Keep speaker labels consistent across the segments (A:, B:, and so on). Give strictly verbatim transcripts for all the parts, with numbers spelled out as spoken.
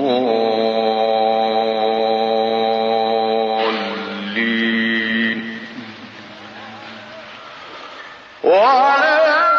A: الضالين ولا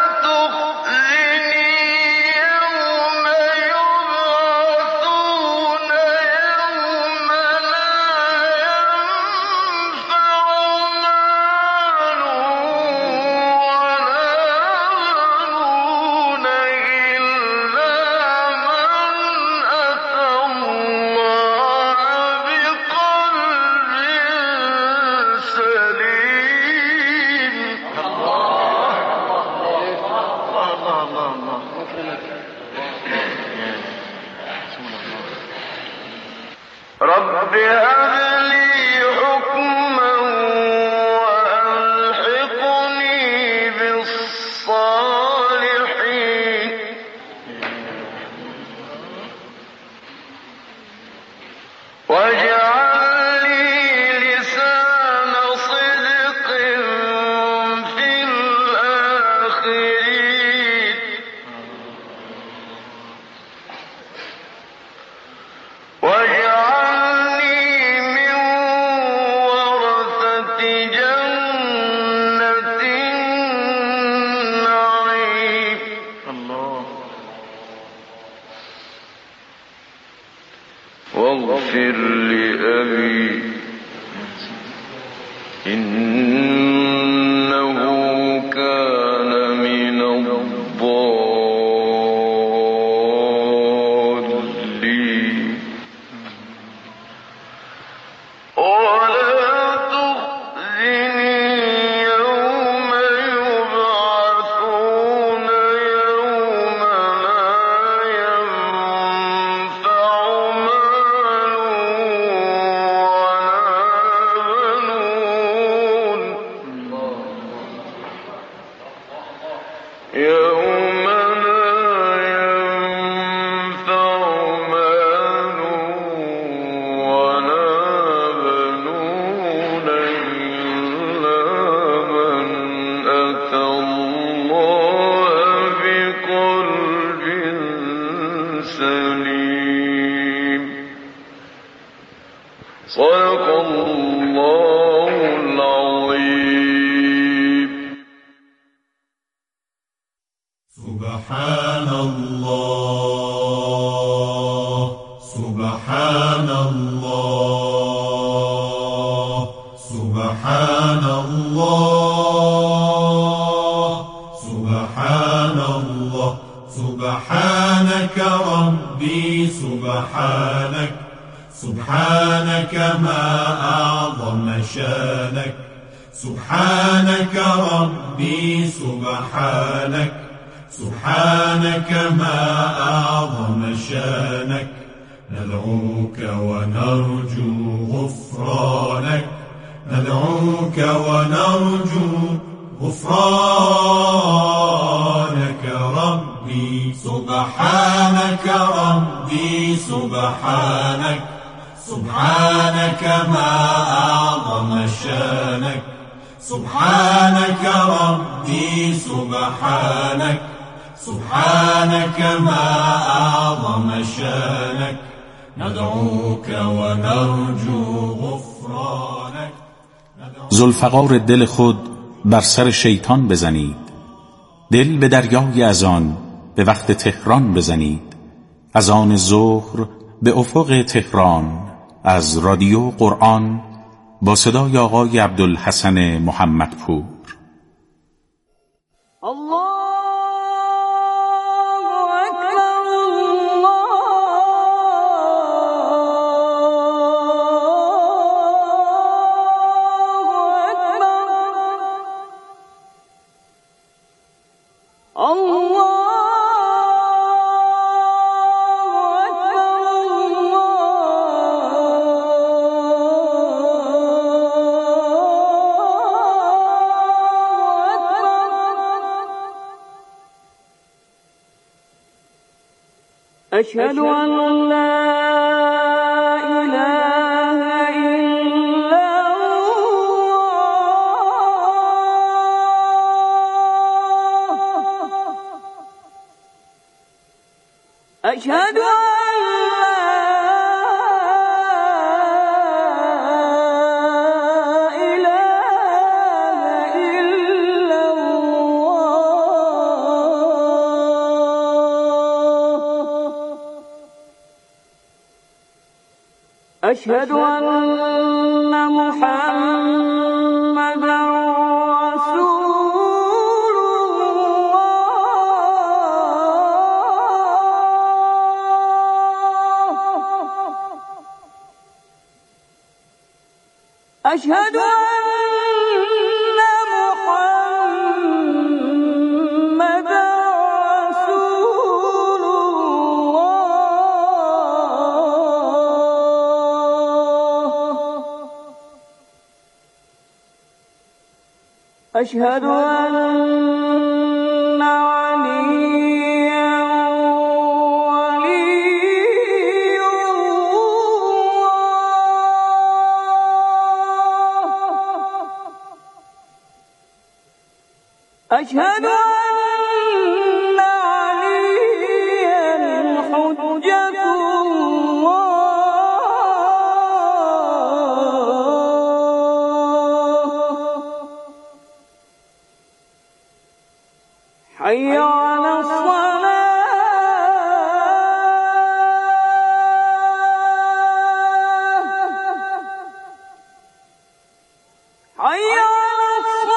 A: رب هب لي حكما وألحقني بالصالحين واجعل لي لسان صدق في الآخرين واجعلني من ورثة جنة النعيم الله واغفر لأبي إنه كان من الضالين ولا تخزني يوم يبعثون يوم لا ينفع مال ولا بنون يوم لا ينفع مال ولا بنون إلا من أتى الله بقلب سليم صدق الله العظيم
B: سبحان الله سبحان الله سبحان الله سبحان الله سبحانك ربي سبحانك سبحانك ما أعظم شانك سبحانك ربي سبحانك سبحانك ما أعظم شانك ندعوك ونرجو غفرانك ندعوك ونرجو غفرانك ربي سبحانك ربي سبحانك سبحانك ما أعظم شانك سبحانك ربي سبحانك سبحانك ما أعظم شانك ندعوك ونرجو غفرانك.
C: ذوالفقار دل خود بر سر شیطان بزنید، دل به دریای اذان به وقت تهران بزنید. از آن ظهر به افق تهران، از رادیو قرآن با صدای آقای عبدالحسن محمدپور.
D: الله أشهد أن لا إله إلا الله أشهد أن لا أشهد أن محمدا رسول الله. أشهد أن محمدا رسول الله. أشهد أن عليا ولي الله. أشهد أن عليا حجة الله. حي على الصلاة. حي على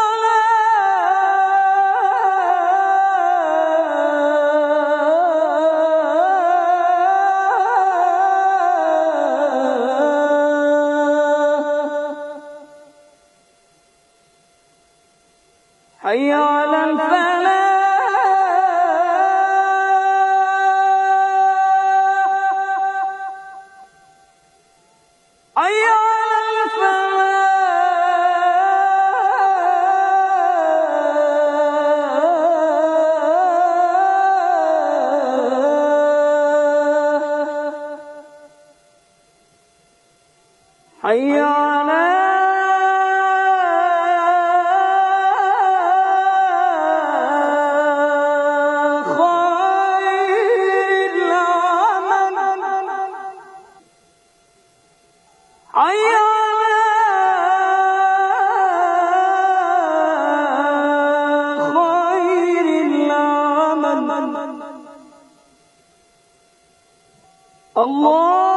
D: الصلاة. حي على الفلاح. حي على الفلاح. حي على خير العمل. حي على خير العمل. الله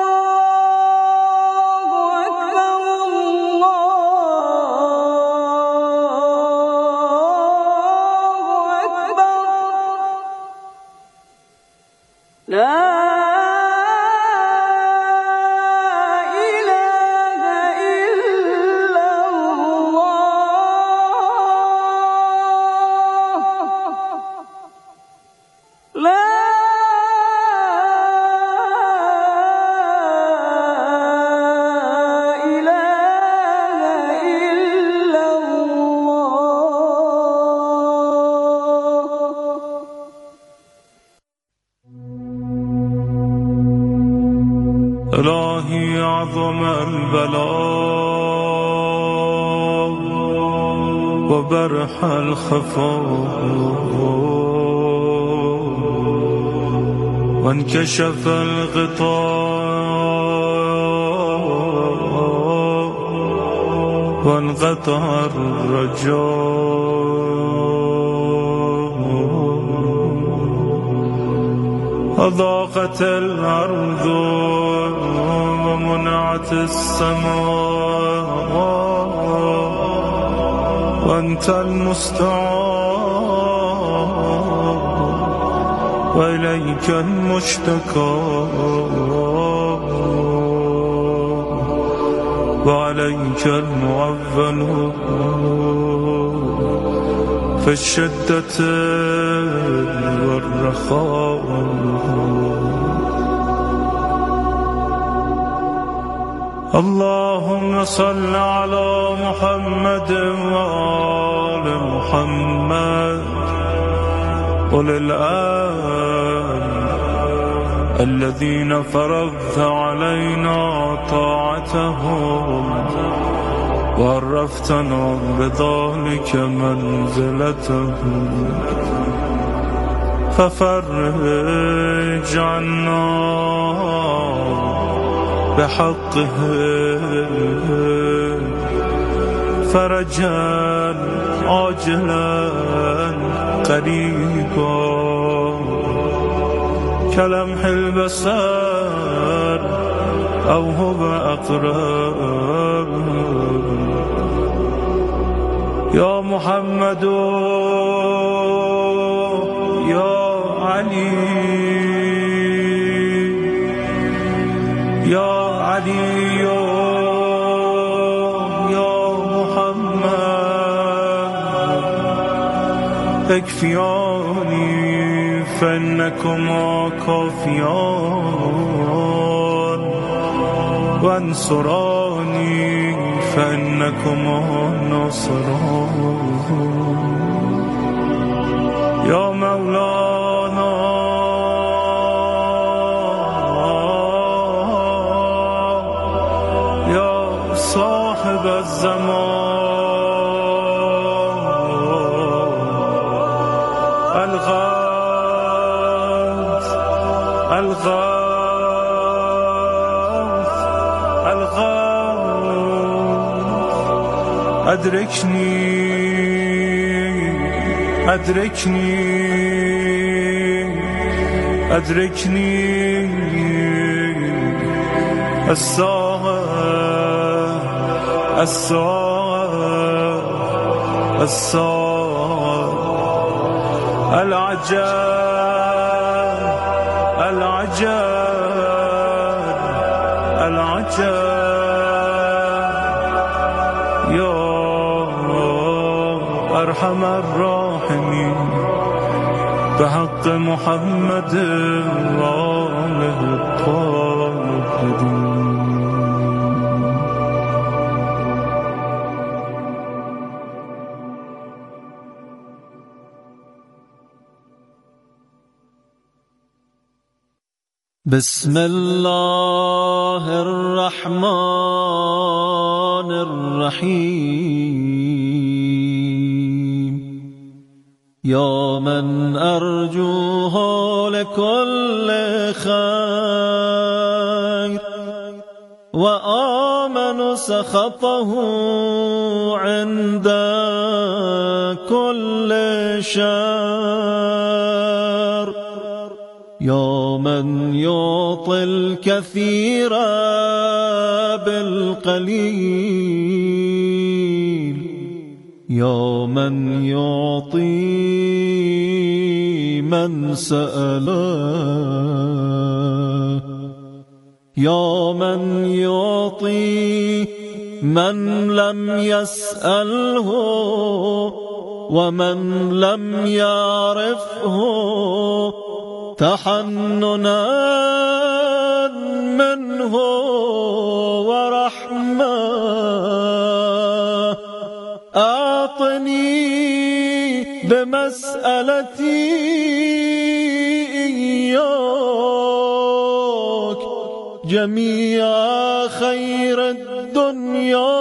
D: أكبر. الله أكبر. لا إله إلا الله. لا إله إلا الله.
E: إلهي عظم البلاء وبرح الخفاء وانكشف الغطاء وانقطع الرجاء وضاقت الأرض ومنعت السماء وأنت المستعان وإليك المشتكى وعليك المعول في الشدة والرخاء. اللهم صل على محمد وآل محمد وللآل الذين فرضت علينا طاعتهم وعرفتنا بذلك منزلتهم ففرج عنا بحقه فرجا عاجلا قريبا كلمح البصر أو هو أقرب يا محمد يا علي يا علي يا محمد اكفياني فإنكما كافيان وانصراني فإنكما ناصران يا مولانا يا صاحب الزمان الغوث الغوث الغوث أدركني أدركني أدركني الساعة الساعة الساعة العجاب العجاب العجاب يا أرحم الراحمين بحق محمد وآله الطاهرين.
F: بسم الله الرحمن الرحيم يا من أرجوه لكل خير وآمن سخطه عند كل شر يا من يعطي الكثير بالقليل يا من يعطي من سأله يا من يعطي من لم يسأله ومن لم يعرفه تحننا منه ورحمة أعطني بمسألتي إياك جميع خير الدنيا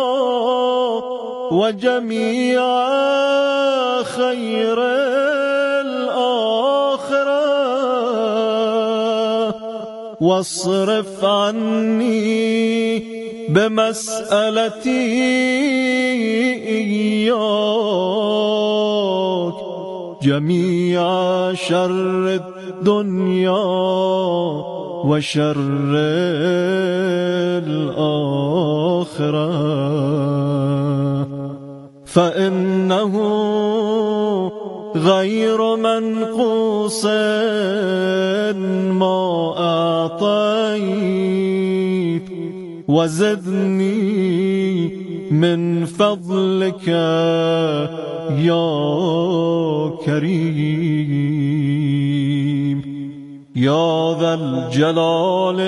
F: وجميع خير الآخرة واصرف عني بمسألتي إياك جميع شر الدنيا وشر الآخرة فإنه غير منقوص ما أعطيت وزدني من فضلك يا كريم يا ذا الجلال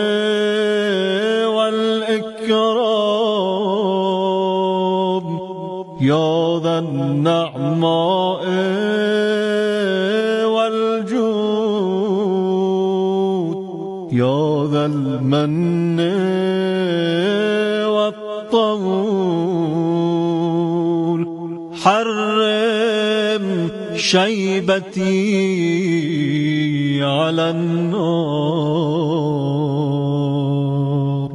F: والإكرام يا ذا النعماء والجود يا ذا المن والطول حرم شيبتي على النار.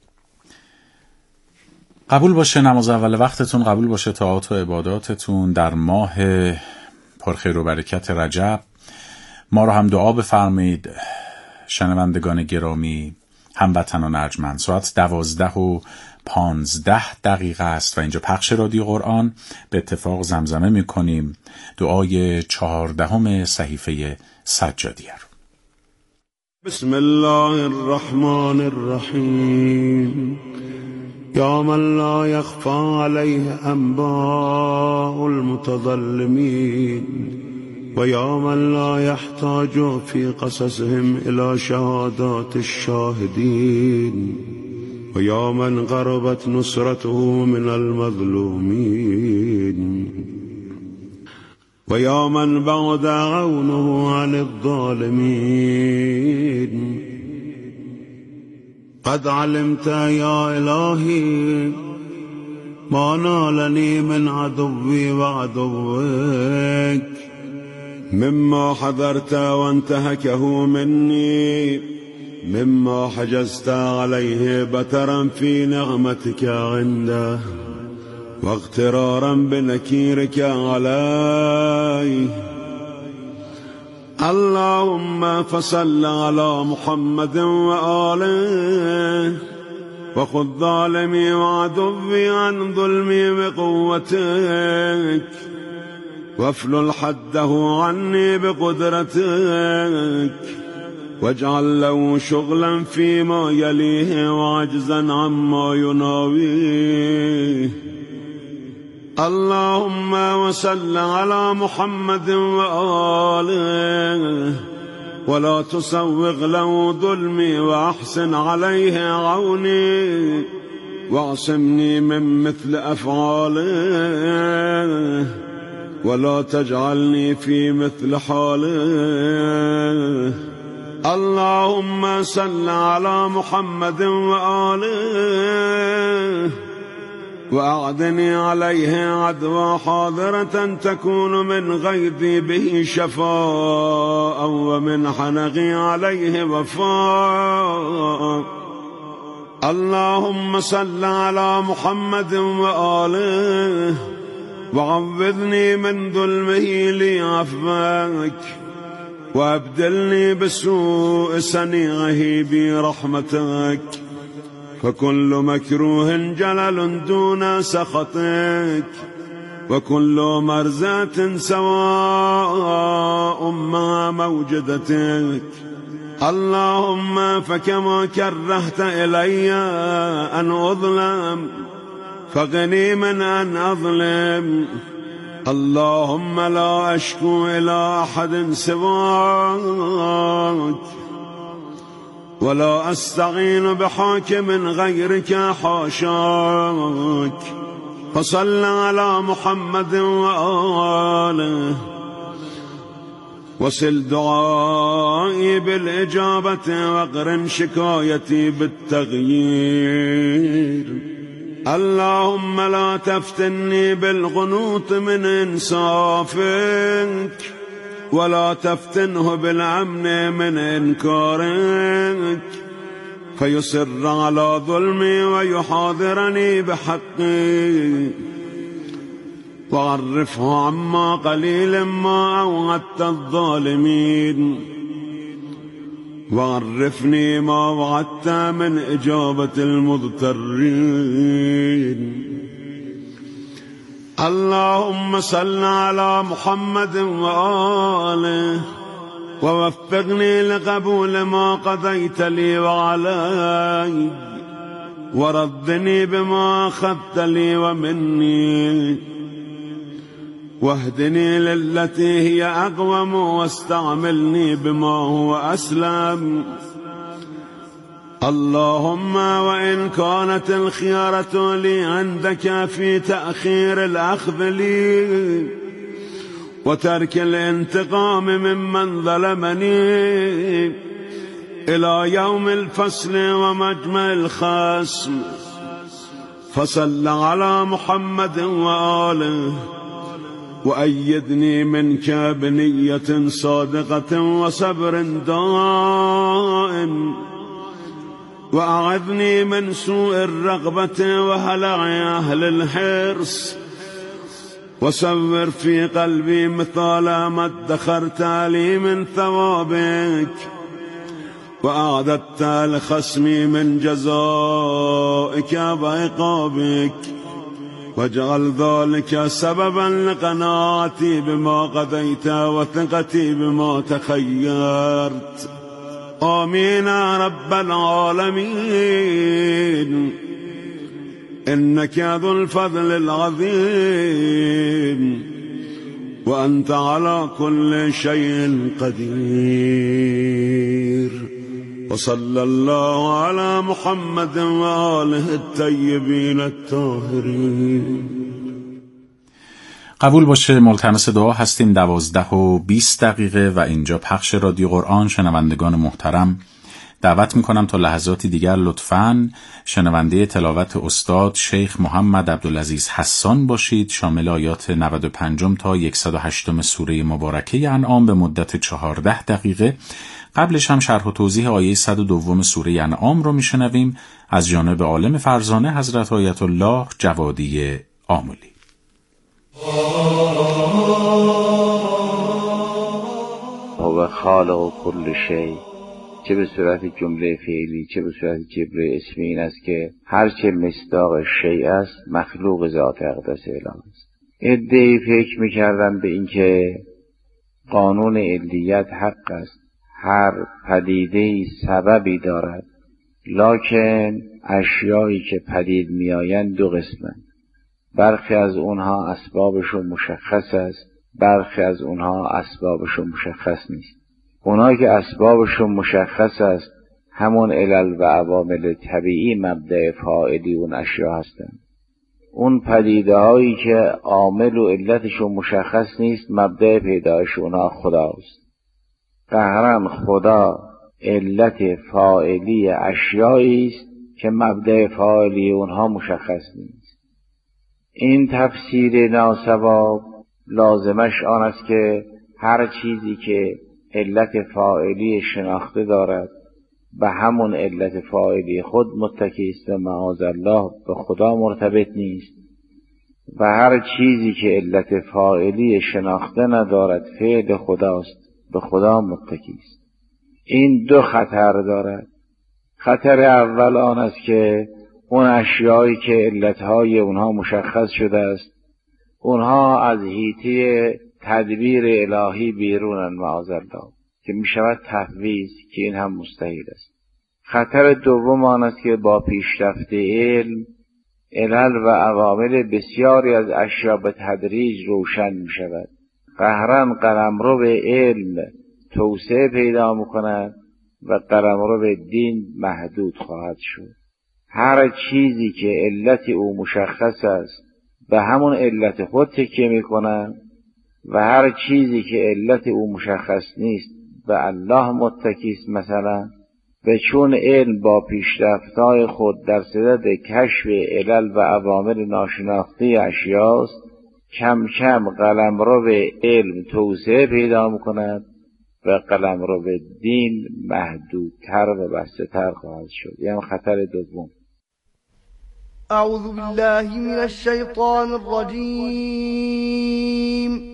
C: قبول باشه نماز اول وقتتون، قبول باشه طاعات و عباداتتون در ماه پرخیر و برکت رجب. ما رو هم دعا بفرمایید شنوندگان گرامی. هموطنان ارجمند، ساعت دوازده و پانزده دقیقه است و اینجا پخش رادیو قرآن. به اتفاق زمزمه می کنیم دعای چهاردهم صحیفه سجادیه رو.
G: بسم الله الرحمن الرحیم. یا من لا یخفى علیه انباء المتظلمین و یا من لا یحتاج فی قصصهم الی شهادات الشاهدین و یا من قربت نصرته من المظلومین و یا من بعد عونه عن الظالمین. قد علمت یا الهی ما نالنی من عدوی و عدوک مما حذرت وانتهكه مني مما حجزت عليه بترا في نعمتك عنده واغترارا بنكيرك عليه. اللهم فصل على محمد وآله وخذ ظالمي وعدوي عن ظلمي بقوتك وافلل حده عني بقدرتك واجعل له شغلا فيما يليه وعجزا عما يناويه. اللهم وصل على محمد وآله ولا تسوغ له ظلمي وأحسن عليه عوني واعصمني من مثل أفعاله ولا تجعلني في مثل حاله. اللهم صل على محمد وآله وأعدني عليه عدوى حاضرة تكون من غيظي به شفاء ومن حنقي عليه وفاء. اللهم صل على محمد وآله وعوذني من ظلمه لي عفوك وابدلني بسوء صنيعه برحمتك فكل مكروه جلل دون سخطك وكل مرزات سواء مع موجدتك. اللهم فكما كرهت إلي أن أظلم فغني من أن أظلم. اللهم لا أشكو إلى أحد سواك ولا أستعين بحاكم غيرك حاشاك. فصل على محمد وآله وصل دعائي بالإجابة واقرن شكايتي بالتغيير. اللهم لا تفتني بالقنوط من إنصافك ولا تفتنه بالأمن من إنكارك فيصر على ظلمي ويحاضرني بحقي وعرفه عما قليل ما أوعدت الظالمين وعرفني ما وعدت من إجابة المضطرين. اللهم صل على محمد وآله ووفقني لقبول ما قضيت لي وعلي وردني بما أخذت لي ومني واهدني للتي هي أقوم واستعملني بما هو أسلم. اللهم وإن كانت الخيارة لي عندك في تأخير الأخذ لي وترك الانتقام ممن ظلمني إلى يوم الفصل ومجمع الخصم فصل على محمد وآله وأيدني منك بنية صادقة وصبر دائم وأعذني من سوء الرغبة وهلع أهل الحرص وصور في قلبي مثال ما ادخرت لي من ثوابك وأعددت لخصمي من جزائك وعقابك، واجعل ذلك سببا لقناعتي بما قضيت وثقتي بما تخيرت. آمين يا رب العالمين، إنك ذو الفضل العظيم، وأنت على كل شيء قدير. وصلى الله على محمد وآله الطيبين الطاهرين.
C: قبول باشه ملتمس دعا هستیم. دوازده و بیست دقیقه و اینجا پخش رادیو قرآن. شنوندگان محترم، دعوت میکنم تا لحظاتی دیگر لطفاً شنونده تلاوت استاد شیخ محمد عبدالعزیز حسان باشید، شامل آیات نود و پنج تا صد و هشت سوره مبارکه انعام به مدت چهارده دقیقه. قبلش هم شرح و توضیح آیه صد و دو سوره انعام رو میشنویم از جانب عالم فرزانه حضرت آیت الله جوادی آملی.
H: هو خالق کل شیء، چه به صورت جمله فعلی چه به صورت جبر اسمی، این است که هرچه مصداق شیء است مخلوق ذات اقدس الهی است. عده‌ای فکر می‌کردند به اینکه قانون علیت حق است، هر پدیده‌ای سببی دارد، لکن اشیایی که پدید می‌آیند دو قسمند. برخی از اونها اسبابشون مشخص است، برخی از اونها اسبابشون مشخص نیست. اونایی که اسبابشون مشخص است همون علل و عوامل طبیعی مبدأ فاعلی اون اشیا هستند. اون پدیده هایی که عامل و علتشون مشخص نیست مبدأ پیدایش اونها خداست. قهرن خدا علت فاعلی اشیایی است که مبدأ فاعلی اونها مشخص نیست. این تفسیر ناصواب لازمش آن است که هر چیزی که علت فاعلی شناخته دارد به همون علت فاعلی خود متکی است و معاذ الله به خدا مرتبط نیست، و هر چیزی که علت فاعلی شناخته ندارد فعل خداست به خدا متکی است. این دو خطر دارد. خطر اول آن است که اون اشیایی که علتهای اونها مشخص شده است اونها از حیطه تدبیر الهی بیرونن معاذ الله، که می شود تفویض، که این هم مستحیل است. خطر دوم آن است که با پیشرفت علم علل و عوامل بسیاری از اشیا به تدریج روشن می شود. قهرن قلمرو به علم توسعه پیدا می کند و قلمرو به دین محدود خواهد شد. هر چیزی که علت او مشخص است به همون علت خود تکیه می کند و هر چیزی که علت او مشخص نیست به الله متکی است مثلا. و چون علم با پیشرفت‌های خود در صدد کشف علل و عوامل ناشناخته اشیاست، کم کم قلمرو به علم توسعه پیدا می‌کند و قلمرو به دین محدودتر و بسته‌تر خواهد شد. یعنی خطر دوم.
I: اعوذ بالله من الشیطان الرجیم.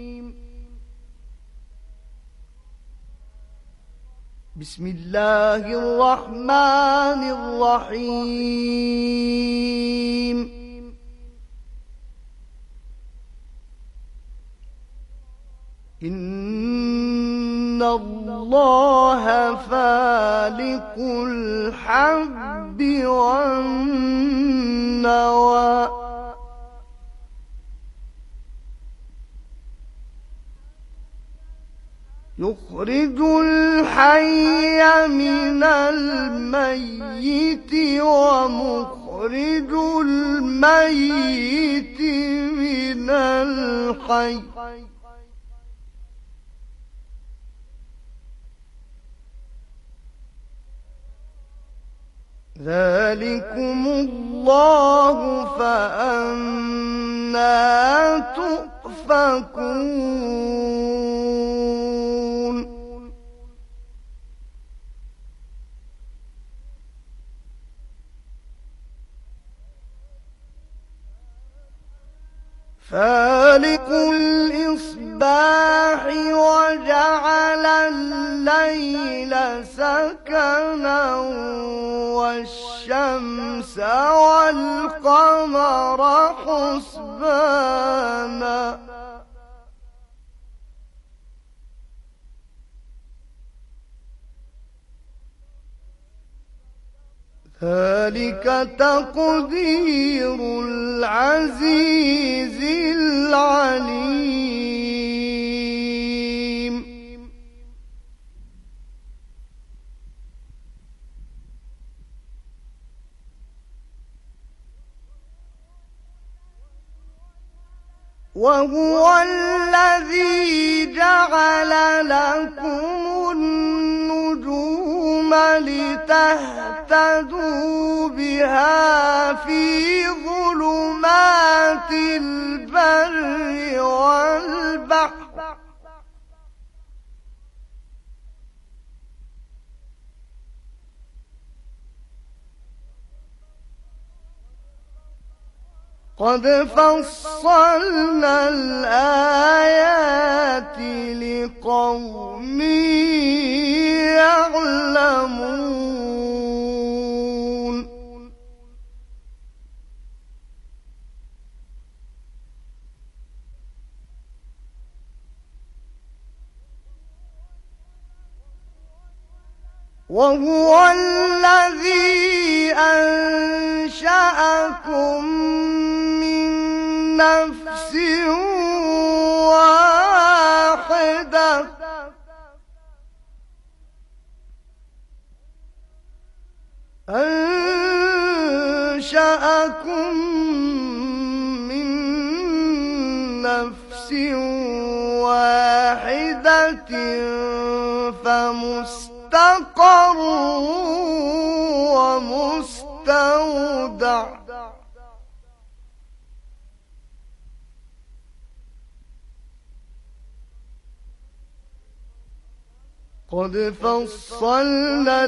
I: بسم الله الرحمن الرحیم. ان الله فالق الحب والنوى يخرج الحي من الميت ومخرج الميت من الحي ذلكم الله فأنا تؤفكون. فالق الإصباح وجعل الليل سكنا والشمس والقمر حسبانا ذلك تقدير العزيز العليم وهو الذي جعل لكم النجوم لتهتدوا بها في ظلمات البر والبحر قد فصلنا الآيات لقوم يعلمون وهو الذي أنشأكم نفس واحدة أنشأكم من نفس واحدة فمستقر ومستودع قد فصلنا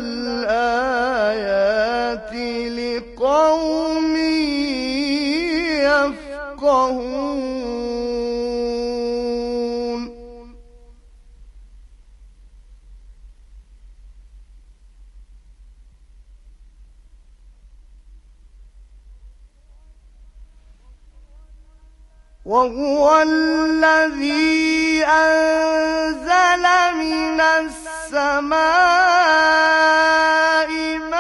I: الآيات لقوم يفقهون وهو الذي أنزل من السماء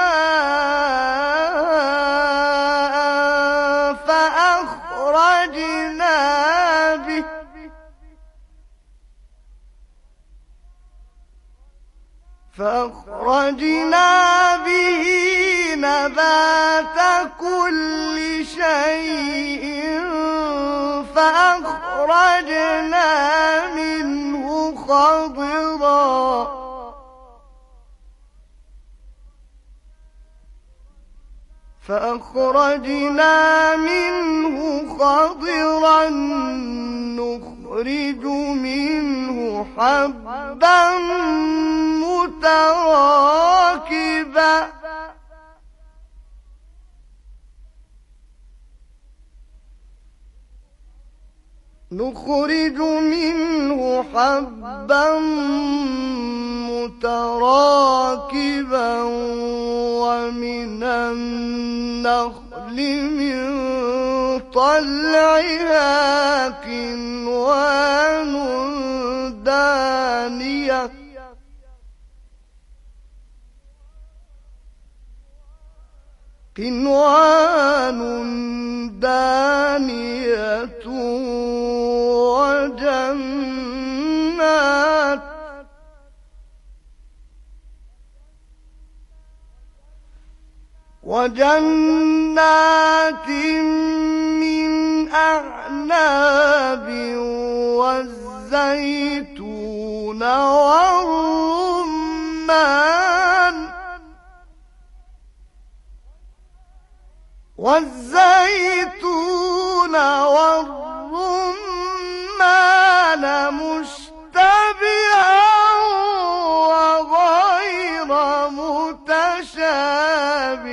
I: ماء فأخرجنا به فأخرجنا به نبات كل شيء فأخرجنا منه خضرا فأخرجنا منه خضرا نخرج منه حبا متراكبا نخرج منه حبا متراكبا ومن النخل من طلعها كنوان دانية كنوان دانية وجنات وجنات من أعناب والزيتون والرمان والزيتون والرمان